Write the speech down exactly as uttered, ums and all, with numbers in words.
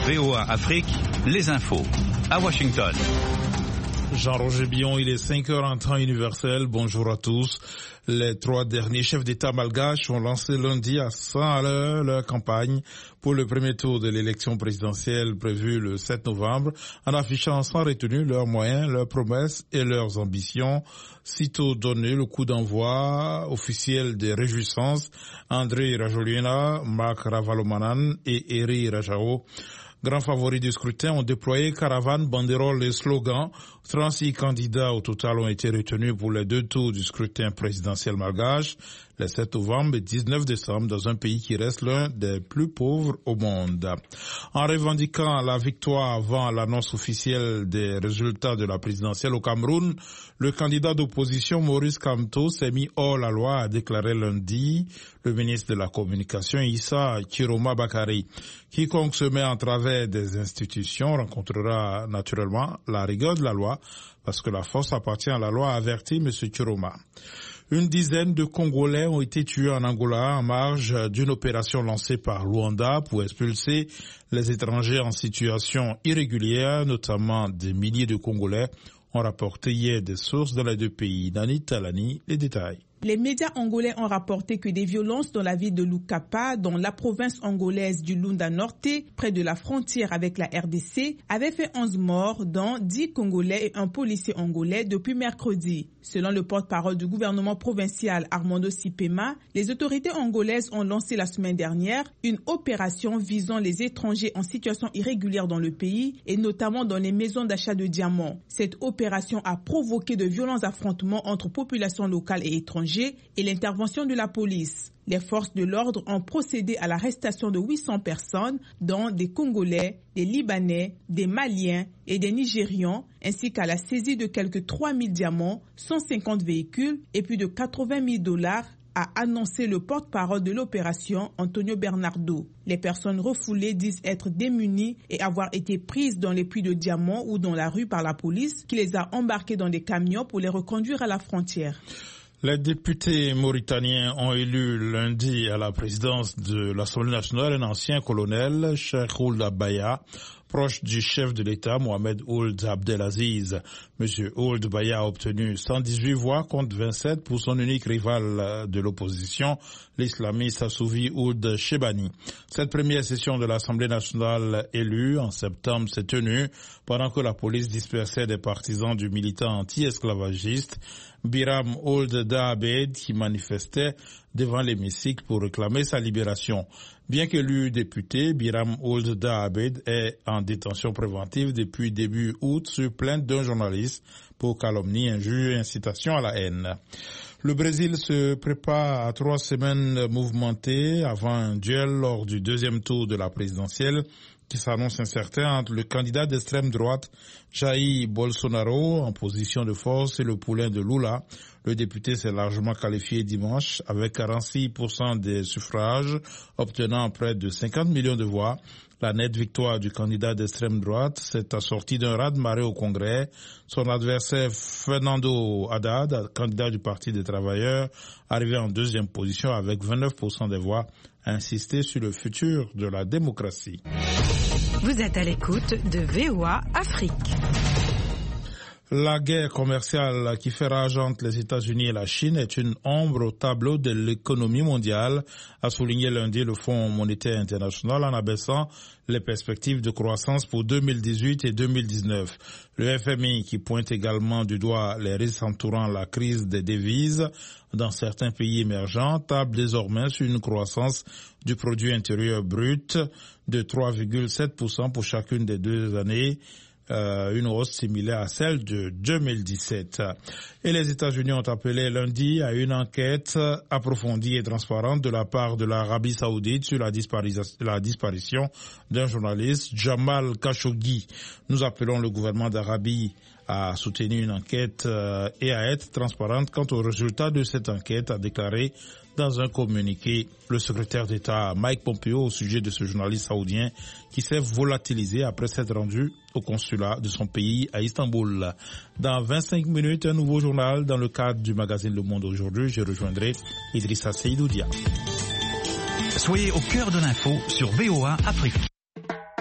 V O A Afrique, les infos. À Washington. Jean-Roger Billon, il est cinq heures en temps universel. Bonjour à tous. Les trois derniers chefs d'État malgaches ont lancé lundi à cent à l'heure leur campagne pour le premier tour de l'élection présidentielle prévue le sept novembre, en affichant sans retenue leurs moyens, leurs promesses et leurs ambitions. Sitôt donné le coup d'envoi officiel des réjouissances, André Rajoelina, Marc Ravalomanan et Eri Rajao, grands favoris du scrutin, ont déployé caravanes, banderoles et slogans. trente-six candidats au total ont été retenus pour les deux tours du scrutin présidentiel malgache, les sept novembre et dix-neuf décembre, dans un pays qui reste l'un des plus pauvres au monde. En revendiquant la victoire avant l'annonce officielle des résultats de la présidentielle au Cameroun, le candidat d'opposition Maurice Kamto s'est mis hors la loi, a déclaré lundi le ministre de la Communication Issa Chiroma Bakari. Quiconque se met en travers des institutions rencontrera naturellement la rigueur de la loi, parce que la force appartient à la loi, a averti M. Chiroma. Une dizaine de Congolais ont été tués en Angola en marge d'une opération lancée par Luanda pour expulser les étrangers en situation irrégulière, notamment des milliers de Congolais, ont rapporté hier des sources dans les deux pays. Nani Talani, les détails. Les médias angolais ont rapporté que des violences dans la ville de Lukapa, dans la province angolaise du Lunda Norte, près de la frontière avec la R D C, avaient fait onze morts, dont dix Congolais et un policier angolais depuis mercredi. Selon le porte-parole du gouvernement provincial Armando Sipema, les autorités angolaises ont lancé la semaine dernière une opération visant les étrangers en situation irrégulière dans le pays et notamment dans les maisons d'achat de diamants. Cette opération a provoqué de violents affrontements entre populations locales et étrangères et l'intervention de la police. Les forces de l'ordre ont procédé à l'arrestation de huit cents personnes, dont des Congolais, des Libanais, des Maliens et des Nigérians, ainsi qu'à la saisie de quelques trois mille diamants, cent cinquante véhicules et plus de quatre-vingt mille dollars, a annoncé le porte-parole de l'opération, Antonio Bernardo. Les personnes refoulées disent être démunies et avoir été prises dans les puits de diamants ou dans la rue par la police, qui les a embarquées dans des camions pour les reconduire à la frontière. Les députés mauritaniens ont élu lundi à la présidence de l'Assemblée nationale un ancien colonel, Cheikh Ould Baya, proche du chef de l'État, Mohamed Ould Abdelaziz. Monsieur Ould Baya a obtenu cent dix-huit voix contre vingt-sept pour son unique rival de l'opposition, l'islamiste Assouvi Ould Chebani. Cette première session de l'Assemblée nationale élue en septembre s'est tenue pendant que la police dispersait des partisans du militant anti-esclavagiste Biram Ould Daabed qui manifestait devant l'hémicycle pour réclamer sa libération. Bien qu'élu député, Biram Ould Daabed est en détention préventive depuis début août sur plainte d'un journaliste pour calomnie, injure et incitation à la haine. Le Brésil se prépare à trois semaines mouvementées avant un duel lors du deuxième tour de la présidentielle qui s'annonce incertain entre le candidat d'extrême droite Jair Bolsonaro en position de force et le poulain de Lula. Le député s'est largement qualifié dimanche avec quarante-six pour cent des suffrages, obtenant près de cinquante millions de voix. La nette victoire du candidat d'extrême droite s'est assortie d'un raz-de-marée au Congrès. Son adversaire Fernando Haddad, candidat du Parti des travailleurs, arrivé en deuxième position avec vingt-neuf pour cent des voix, a insisté sur le futur de la démocratie. Vous êtes à l'écoute de V O A Afrique. La guerre commerciale qui fait rage entre les États-Unis et la Chine est une ombre au tableau de l'économie mondiale, a souligné lundi le Fonds monétaire international en abaissant les perspectives de croissance pour deux mille dix-huit et deux mille dix-neuf. Le F M I, qui pointe également du doigt les risques entourant la crise des devises dans certains pays émergents, table désormais sur une croissance du produit intérieur brut de trois virgule sept pour cent pour chacune des deux années, Euh, une hausse similaire à celle de deux mille dix-sept. Et les États-Unis ont appelé lundi à une enquête approfondie et transparente de la part de l'Arabie Saoudite sur la, dispari- la disparition d'un journaliste, Jamal Khashoggi. Nous appelons le gouvernement d'Arabie à soutenir une enquête euh, et à être transparente quant aux résultats de cette enquête, a déclaré dans un communiqué le secrétaire d'État Mike Pompeo au sujet de ce journaliste saoudien qui s'est volatilisé après s'être rendu au consulat de son pays à Istanbul. Dans vingt-cinq minutes, un nouveau journal dans le cadre du magazine Le Monde aujourd'hui. Je rejoindrai Idrissa Seydoudia. Soyez au cœur de l'info sur V O A Afrique.